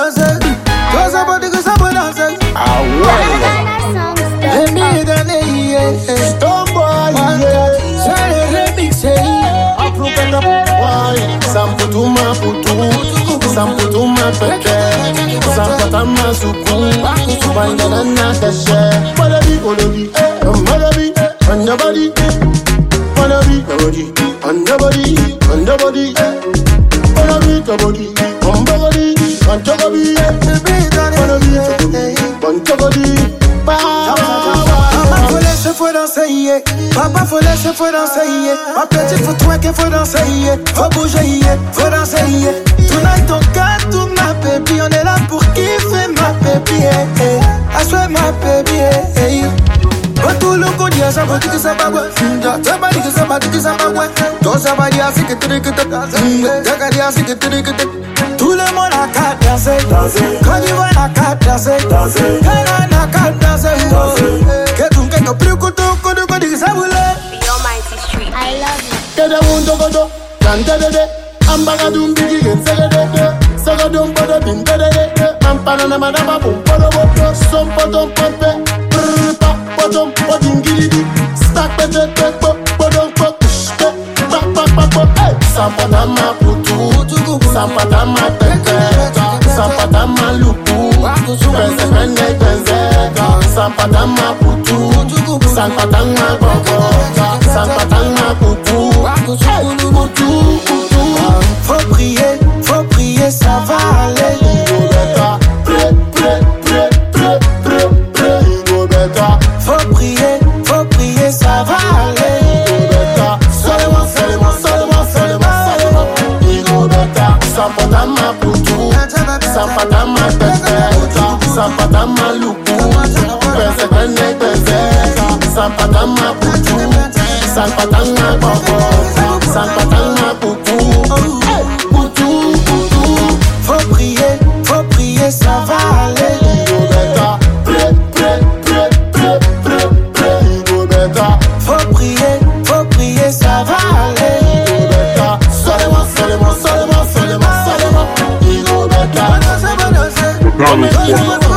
danser. Toi ça peut dire que ça peut danser. Ah ouais. Les milliers d'années, Stomboy, c'est le remix, Samputuma putu, samputuma peke, sampatama suku, bandana kashe. Wadabi, wadabi, wadabi, on your body, wadabi, wadabi, on your body, on your body, wadabi, wadabi, on your body, on your body, wadabi, on your body. Maman faut laisser, faut danser, yeah. Papa faut laisser, faut danser, yeah. Ma petite faut twerker, faut danser, yeah. Faut bouger, yeah. Faut danser, yeah. Tonight on garde tout ma baby. On est là pour kiffer ma baby, yeah, yeah. I swear my baby, yeah, yeah. But tout le monde dit ça, va dire que ça va ouais. Ça va dire que ça va dire que ça va ouais. Toi ça va dire c'est que tu dis que t'as qu'à dire c'est que tu dis que t'as. Tout le monde a qu'à danser. Quand tu vois la qu'à danser. Quand on a qu'à danser. Que tu me plus que tu ça voulait. Beyond Mighty Street. I love you. Kada wundo godo, kanta dede, ambaga dumbigi gen segede, segodum podo bin dede, ampana na madama bum podo bodo, som potom pompe, pa potom podingili, stack pete podom pop, sampatama putu, sampatama tete, sampatama lupu, benze, sampatama putu, sampatama bobo, sampatama putu. Faut prier, ça va aller. Faut prier, ça va aller. Sampatama putu, sampatama tete, sampatama lupu, sampatama putu, sampatama bobo, sampatama putu, putu. Faut prier, ça va aller. Faut prier, ça va aller. Seulement, Promise.